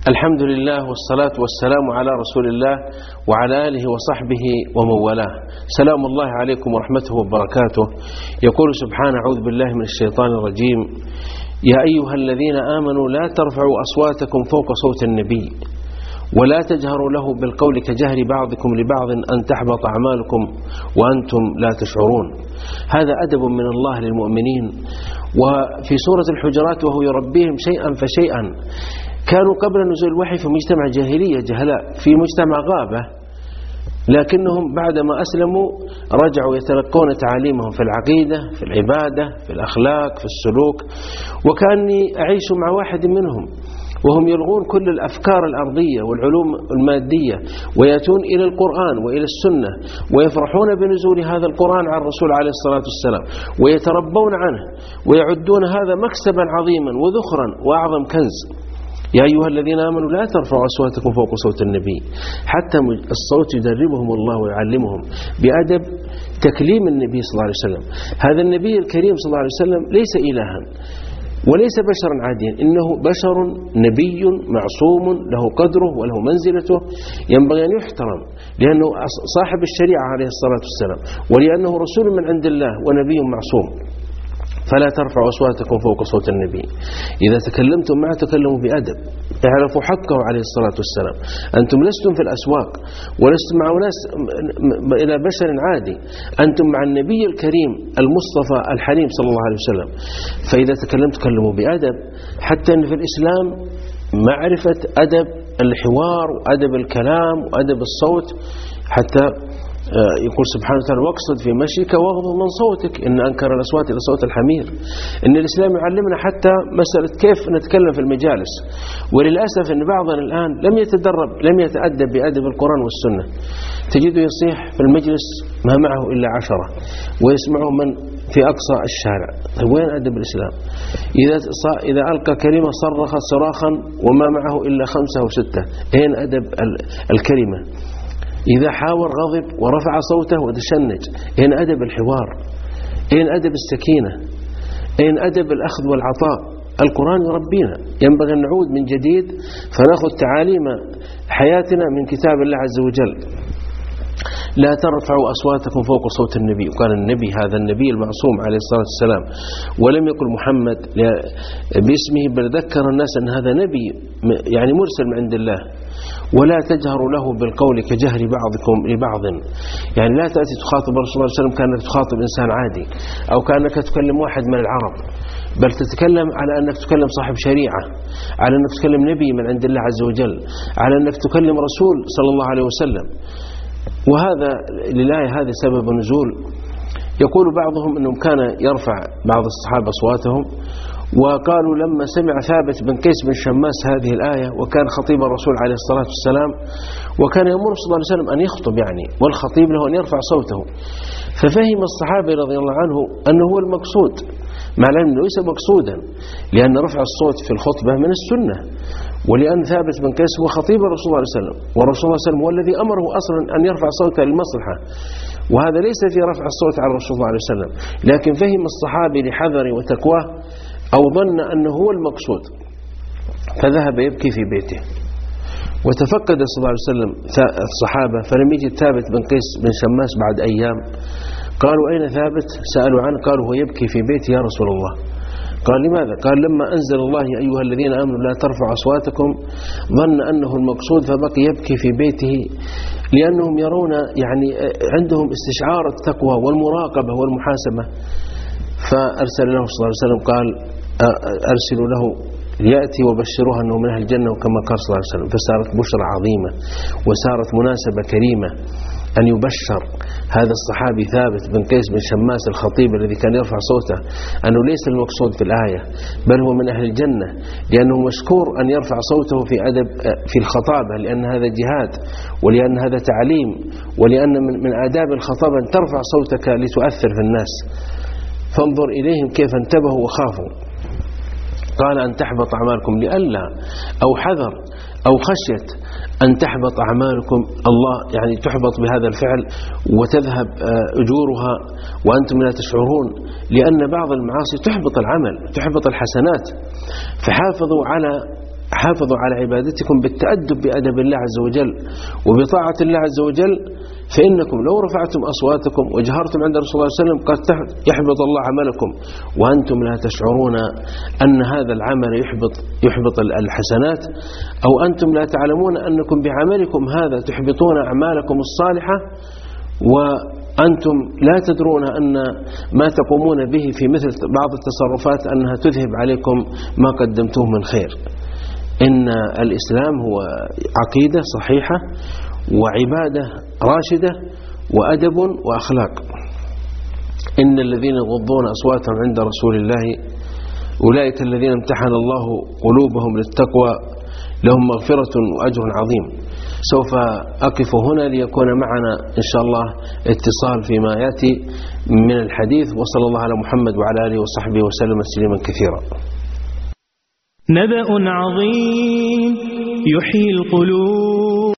الحمد لله والصلاة والسلام على رسول الله وعلى آله وصحبه ومن والاه. سلام الله عليكم ورحمته وبركاته. يقول سبحانه: أعوذ بالله من الشيطان الرجيم: يا أيها الذين آمنوا لا ترفعوا أصواتكم فوق صوت النبي ولا تجهروا له بالقول كجهر بعضكم لبعض أن تحبط أعمالكم وأنتم لا تشعرون. هذا أدب من الله للمؤمنين. وفي سورة الحجرات: وهو يربيهم شيئا فشيئا. كانوا قبل نزول الوحي في مجتمع جاهلية جهلاء، في مجتمع غابة، لكنهم بعدما أسلموا رجعوا يتلقون تعاليمهم في العقيدة، في العبادة، في الأخلاق، في السلوك. وكأني أعيش مع واحد منهم وهم يلغون كل الأفكار الأرضية والعلوم المادية ويأتون إلى القرآن وإلى السنة ويفرحون بنزول هذا القرآن على الرسول عليه الصلاة والسلام ويتربون عنه ويعدون هذا مكسبا عظيما وذخرا وأعظم كنز. يا أيها الذين آمنوا لا ترفعوا أصواتكم فوق صوت النبي. حتى الصوت يدربهم الله ويعلمهم بأدب تكليم النبي صلى الله عليه وسلم. هذا النبي الكريم صلى الله عليه وسلم ليس إلها وليس بشرا عاديا، إنه بشر نبي معصوم له قدره وله منزلته ينبغي أن يحترم، لأنه صاحب الشريعة عليه الصلاة والسلام، ولأنه رسول من عند الله ونبي معصوم. فلا ترفعوا أصواتكم فوق صوت النبي. إذا تكلمتم معه تكلموا بأدب، اعرفوا حقه عليه الصلاة والسلام. أنتم لستم في الأسواق ولستم مع ناس إلى بشر عادي، أنتم مع النبي الكريم المصطفى الحليم صلى الله عليه وسلم. فإذا تكلمت تكلموا بأدب، حتى أن في الإسلام معرفة أدب الحوار وأدب الكلام وأدب الصوت. حتى يقول سبحانه وتعالى: واقصد في مشيك واغضض من صوتك إن أنكر الأصوات إلى صوت الحمير. إن الإسلام يعلمنا حتى مسألة كيف نتكلم في المجالس. وللأسف أن بعضنا الآن لم يتدرب، لم يتأدب بأدب القرآن والسنة. تجده يصيح في المجلس ما معه إلا 10 ويسمعه من في أقصى الشارع. وين أدب الإسلام؟ إذا ألقى كلمة صرخ صراخا وما معه إلا 5 أو 6. أين أدب الكلمة؟ إذا حاور غضب ورفع صوته وتشنج. أين أدب الحوار؟ أين أدب السكينة؟ أين أدب الأخذ والعطاء؟ القرآن يربينا. ينبغي أن نعود من جديد فنأخذ تعاليم حياتنا من كتاب الله عز وجل. لا ترفعوا أصواتكم فوق صوت النبي. وقال النبي هذا النبي المعصوم عليه الصلاة والسلام، ولم يقل محمد باسمه، بل ذكر الناس أن هذا نبي يعني مرسل من عند الله. ولا تجهروا له بالقول كجهر بعضكم لبعض. يعني لا تأتي تخاطب الرسول صلى الله عليه وسلم كأنك تخاطب إنسان عادي أو كأنك تكلم واحد من العرب، بل تتكلم على أنك تكلم صاحب شريعة، على أنك تكلم نبي من عند الله عز وجل، على أنك تكلم رسول صلى الله عليه وسلم. وهذا للآية هذه سبب النزول. يقول بعضهم أنهم كان يرفع بعض الصحابة أصواتهم، وقالوا لما سمع ثابت بن قيس بن شماس هذه الآية، وكان خطيب الرسول عليه الصلاة والسلام، وكان يأمر صلى الله عليه وسلم أن يخطب يعني، والخطيب له أن يرفع صوته. ففهم الصحابة رضي الله عنه أنه هو المقصود، مع العلم ليس مقصودا، لأن رفع الصوت في الخطبة من السنة، ولأن ثابت بن قيس هو خطيب الرسول صلى الله عليه وسلم، والرسول صلى الله عليه وسلم هو الذي أمره أصلا أن يرفع صوته للمصلحة. وهذا ليس في رفع الصوت على الرسول صلى الله عليه وسلم، لكن فهم الصحابي لحذره وتقواه أو ظن أنه هو المقصود، فذهب يبكي في بيته. وتفقد صلى الله عليه وسلم الصحابة، فلم يجد ثابت بن قيس بن شماس بعد أيام. قالوا: أين ثابت؟ سألوا عنه، قالوا: هو يبكي في بيته يا رسول الله. قال: لماذا؟ قال: لما أنزل الله يا أيها الذين آمنوا لا ترفعوا أصواتكم ظن أنه المقصود فبقي يبكي في بيته، لأنهم يرون يعني عندهم استشعار التقوى والمراقبة والمحاسبة. فأرسل له صلى الله عليه وسلم قال: أرسلوا له ليأتي وبشروها أنه من أهل الجنة، وكما قال صلى الله عليه وسلم. فصارت بشرى عظيمة وصارت مناسبة كريمة أن يبشر هذا الصحابي ثابت بن قيس بن شماس الخطيب الذي كان يرفع صوته أنه ليس المقصود في الآية، بل هو من أهل الجنة، لأنه مشكور أن يرفع صوته في أدب في الخطابة، لأن هذا جهاد، ولأن هذا تعليم، ولأن من آداب الخطابة أن ترفع صوتك لتؤثر في الناس. فانظر إليهم كيف انتبهوا وخافوا. قال: أن تحبط أعمالكم، لئلا أو حذر أو خشية أن تحبط أعمالكم. الله يعني تحبط بهذا الفعل وتذهب أجورها وأنتم لا تشعرون، لأن بعض المعاصي تحبط العمل، تحبط الحسنات. فحافظوا على حافظوا على عبادتكم بالتأدب بأدب الله عز وجل وبطاعة الله عز وجل، فإنكم لو رفعتم أصواتكم وجهرتم عند رسول الله صلى الله عليه وسلم قد يحبط الله عملكم وأنتم لا تشعرون أن هذا العمل يحبط الحسنات، أو أنتم لا تعلمون أنكم بعملكم هذا تحبطون أعمالكم الصالحة، وأنتم لا تدرون أن ما تقومون به في مثل بعض التصرفات أنها تذهب عليكم ما قدمتوه من خير. إن الإسلام هو عقيدة صحيحة وعبادة راشدة وأدب وأخلاق. إن الذين يغضون أصواتهم عند رسول الله أولئك الذين امتحن الله قلوبهم للتقوى لهم مغفرة وأجر عظيم. سوف أقف هنا ليكون معنا إن شاء الله اتصال فيما يأتي من الحديث. وصلى الله على محمد وعلى آله وصحبه وسلم تسليما كثيرا. نبأ عظيم يحيي القلوب